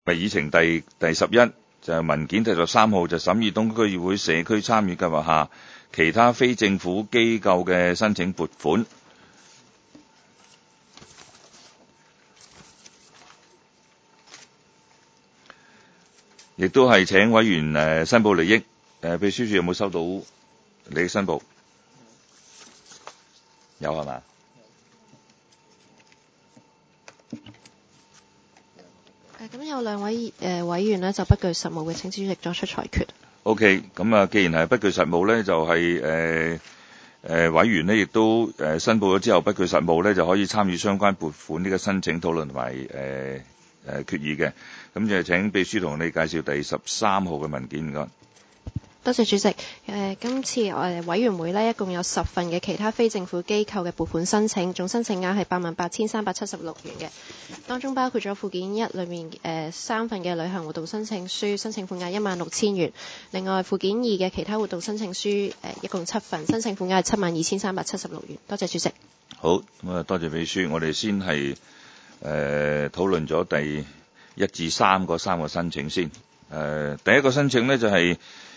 議程第11就係文件第13號，就審議東區議會社區參與計劃下其他非政府機構嘅申請撥款，亦都係請委員申報利益。秘書處有冇收到利益申報？有係嘛？ 咁有兩位委員呢就不具實務嘅，請主席作出裁決。 OK， 咁啊，既然係不具實務咧，就係委員呢亦都申報咗之後不具實務咧，就可以參與相關撥款呢個申請討論同埋決議嘅。咁就請秘書同你介紹第13號嘅文件，唔該。 多謝主席。今次委員會呢一共有10份嘅其他非政府機構嘅撥款申請，總申請額係88,376元嘅。當中包括咗附件1裏面3份嘅旅行活動申請書，申請款額16,000元。另外附件2嘅其他活動申請書一共7份，申請款額係72,376元。多謝主席。 好，咁啊多謝秘書。我哋先係討論咗第1至3嗰3個申請先。第一個申請呢就係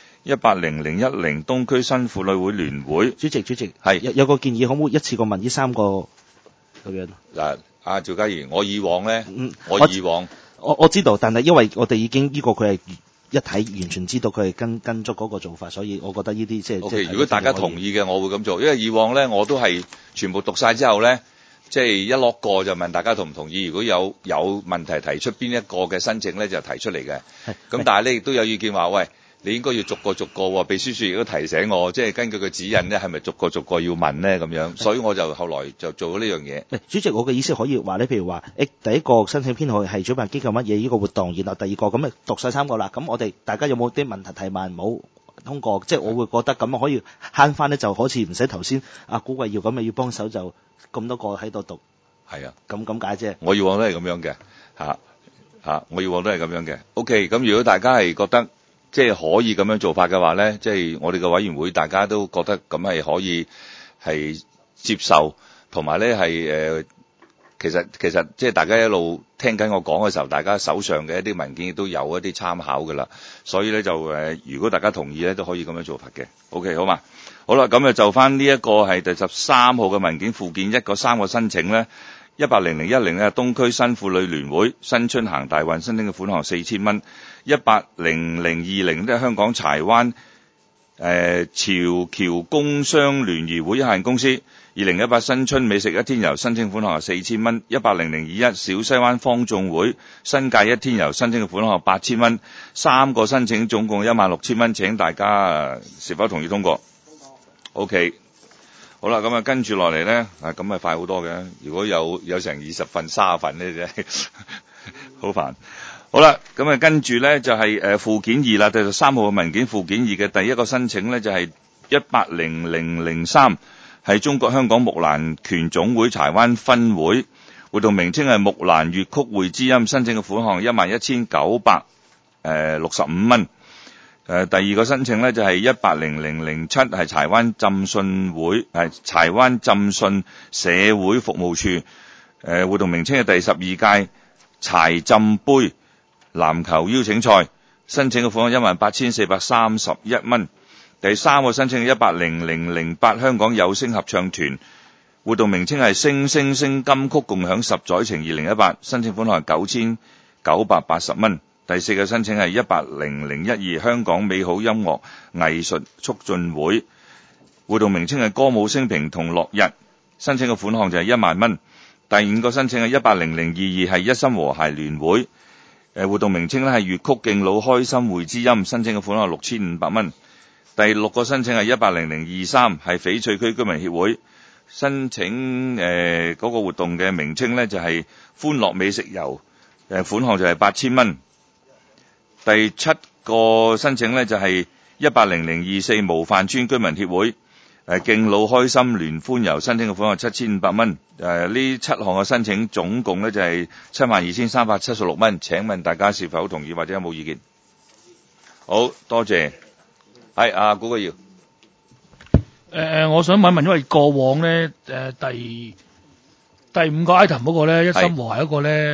180010東區新婦女會聯會。 主席係有個建議，可唔可以一次過問呢3個咁樣？ 嗱，阿趙家賢，我以往咧， 我知道，但係因為我哋已經呢個佢係一睇完全知道佢係跟足嗰個做法，所以我覺得呢啲即係。 OK， 如果大家同意嘅，我會咁做，因為以往咧我都係全部讀晒之後咧，即係一落過就問大家同唔同意，如果有問題提出邊一個嘅申請咧就提出嚟嘅。咁但係咧亦都有意見話，喂，你應該要逐個喎。秘書處亦都提醒我，即係根據個指引咧，係咪逐個要問咧咁樣？所以我就後來就做咗呢樣嘢。 主席，我嘅意思可以話咧，譬如話，第一個申請編號係主辦機構乜嘢呢個活動，然後第二個咁讀晒3個啦。咁我哋大家有冇啲問題提問冇通過？即係我會覺得咁可以慳翻咧，就好似唔使頭先估計要咁要幫手就咁多個喺度讀。 係啊， 咁解啫。 我以往都係咁樣嘅，我以往都係咁樣嘅。OK， 咁如果大家係覺得即係可以咁樣做法嘅話咧，即係我哋嘅委員會大家都覺得咁係可以係接受，同埋咧係其實即係大家一路聽緊我講嘅時候，大家手上嘅一啲文件亦都有一啲參考㗎啦。所以咧就如果大家同意咧，都可以咁樣做法嘅。OK， 好嘛？好啦，咁就翻呢一個係第13號嘅文件附件1嗰3個申請咧，180010咧東區新婦女聯會新春行大運申請嘅款項4,000蚊，180020咧香港柴灣潮橋工商聯誼會有限公司2018新春美食一天遊申請款項係4,000蚊，180021小西灣方眾會新界一天遊申請嘅款項8,000蚊，3個申請總共16,000蚊，請大家是否同意通過？OK， 好啦，咁跟住落嚟咧，咁快好多嘅。如果有成20份、30份咧，真係好煩。好啦，咁跟住咧就係附件2啦，第13號嘅文件附件2嘅第一個申請咧就係180003，係中國香港木蘭拳總會柴灣分會，活動名稱係木蘭粵曲會之音，申請嘅款項11,965蚊。第二個申請咧就係180007，係柴灣浸信會，係柴灣浸信社會服務處，活動名稱係第12屆柴浸杯籃球邀請賽，申請嘅款項18,431蚊。第三個申請係180008香港有聲合唱團，活動名稱係星星星金曲共享10載情2018，申請款項係9,980蚊。第四個申請係180012香港美好音樂藝術促進會，活動名稱係歌舞升平同樂日，申請嘅款項就係1萬蚊。第五個申請係180022係一心和諧聯會，活動名稱咧係粵曲敬老開心會之音，申請嘅款項6,500蚊。第六個申請係180023係翡翠區居民協會，申請嗰個活動嘅名稱咧就係歡樂美食遊，款項就係8,000蚊。第七個申請咧就係180024模範村居民協會，敬老開心聯歡遊，申請嘅款項7,500蚊。呢7項嘅申請總共咧就係72,376蚊。請問大家是否同意或者有冇意見？好多謝。係古國堯。 我想問，因為過往咧第5個 item 嗰個咧一心和諧嗰個咧，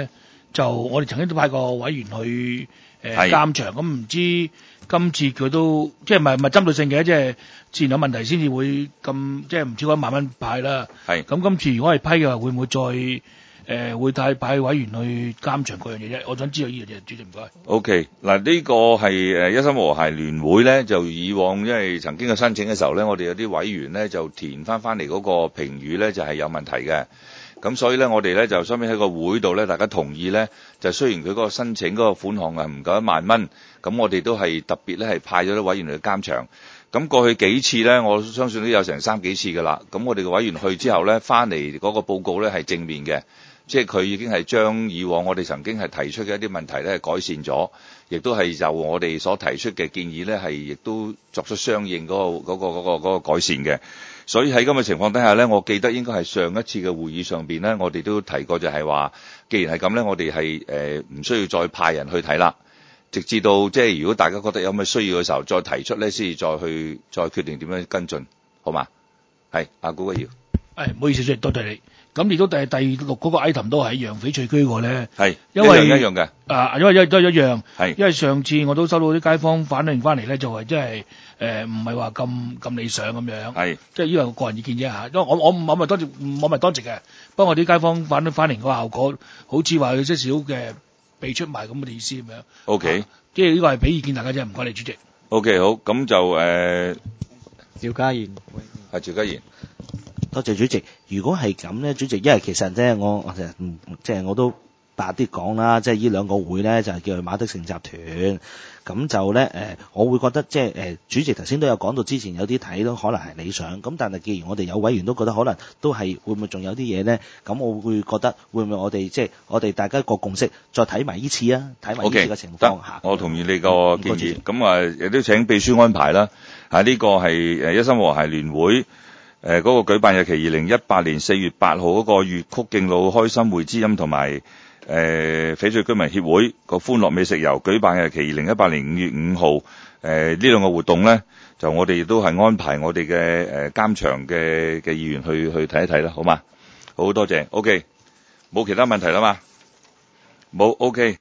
就我哋曾經都派過委員去係監場，咁唔知今次佢都即係唔係針對性嘅，即係自然有問題先至會咁，即係唔超過1萬蚊派啦。 係咁今次如果係批嘅話，會唔會再會派委員去監場嗰樣嘢啫？我想知道呢樣嘢，主席唔該。 OK，嗱呢個係一心和諧聯會咧，就以往因為曾經嘅申請嘅時候咧，我哋有啲委員咧就填翻嚟嗰個評語咧就係有問題嘅。咁所以咧，我哋咧就收尾喺個會度咧，大家同意咧，就雖然佢嗰個申請嗰個款項係唔夠1萬蚊，咁我哋都係特別咧係派咗啲委員去監場。咁過去幾次咧，我相信都有成3幾次㗎啦。咁我哋嘅委員去之後咧，翻嚟嗰個報告咧係正面嘅，即係佢已經係將以往我哋曾經係提出嘅一啲問題咧係改善咗，亦都係就我哋所提出嘅建議咧係亦都作出相應嗰個改善嘅。所以喺咁嘅情況底下咧，我記得應該係上一次嘅會議上邊咧，我哋都提過就係話，既然係咁咧，我哋係唔需要再派人去睇啦，直至到即係如果大家覺得有咩需要嘅時候，再提出咧，先至再決定點樣跟進，好嘛？係阿古嘅耀。 唔好意思，主席，多謝你。咁亦都第6嗰個 item 都係一樣翡翠居個咧， 係因為一樣嘅。 因為都係一樣， 係因為上次我都收到啲街坊反映翻嚟咧，就係即係唔係話咁理想咁樣， 係即係呢個個人意見啫嚇。因為我唔係當值嘅，不過我啲街坊反映翻嚟個效果，好似話有些少嘅被出賣咁嘅意思咁樣。 OK， 即係呢個係俾意見大家啫，唔該你主席。 OK，好，咁就趙家賢， 係趙家賢。 多謝主席。如果係咁咧，主席，因為其實咧，即係我都白啲講啦，即係呢兩個會咧就係叫做馬德成集團。咁就咧我會覺得即係主席頭先都有講到，之前有啲睇都可能係理想。咁但係既然我哋有委員都覺得可能都係會唔會仲有啲嘢咧？咁我會覺得會唔會我哋即係我哋大家個共識，再睇埋呢次啊，睇埋呢次嘅情況下。 我同意你個建議。咁亦都請秘書安排啦。呢個係一心和諧聯會。嗰個舉辦日期2018年4月8號嗰個粵曲敬老開心會之音同埋翡翠居民協會個歡樂美食遊舉辦日期2018年5月5號呢兩個活動咧，就我哋亦都係安排我哋嘅監場嘅議員去睇一睇啦，好嘛？好多謝 ，OK， 冇其他問題啦嘛，冇 OK。